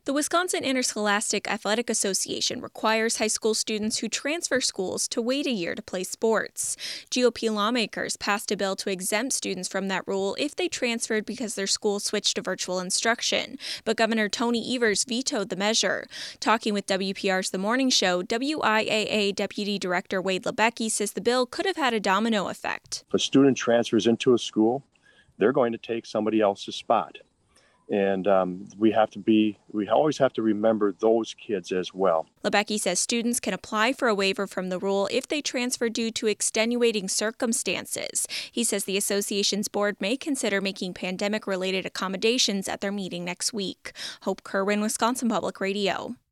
The Wisconsin Interscholastic Athletic Association requires high school students who transfer schools to wait a year to play sports. GOP lawmakers passed a bill to exempt students from that rule if they transferred because their school switched to virtual instruction, but Governor Tony Evers vetoed the measure. Talking with WPR's The Morning Show, WIAA Deputy Director Wade Lebecki says the bill could have had a domino effect. If a student transfers into a school, they're going to take somebody else's spot. And we always have to remember those kids as well. Lebecki says students can apply for a waiver from the rule if they transfer due to extenuating circumstances. He says the association's board may consider making pandemic-related accommodations at their meeting next week. Hope Kerwin, Wisconsin Public Radio.